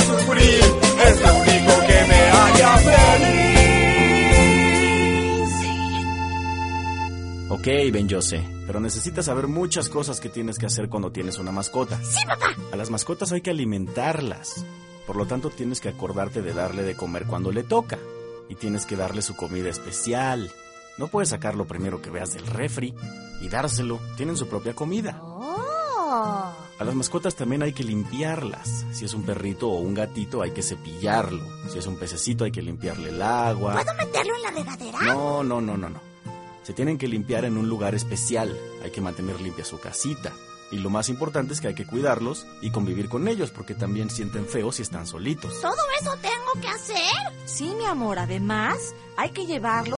sufrir, es lo único que me haría feliz. Ok, Ben, yo sé, pero necesitas saber muchas cosas que tienes que hacer cuando tienes una mascota. Sí, papá. A las mascotas hay que alimentarlas. Por lo tanto, tienes que acordarte de darle de comer cuando le toca. Y tienes que darle su comida especial. No puedes sacar lo primero que veas del refri y dárselo. Tienen su propia comida. Oh. A las mascotas también hay que limpiarlas. Si es un perrito o un gatito, hay que cepillarlo. Si es un pececito, hay que limpiarle el agua. ¿Puedo meterlo en la regadera? No. Se tienen que limpiar en un lugar especial. Hay que mantener limpia su casita. Y lo más importante es que hay que cuidarlos y convivir con ellos, porque también sienten feo si están solitos. ¿Todo eso tengo que hacer? Sí, mi amor, además hay que llevarlo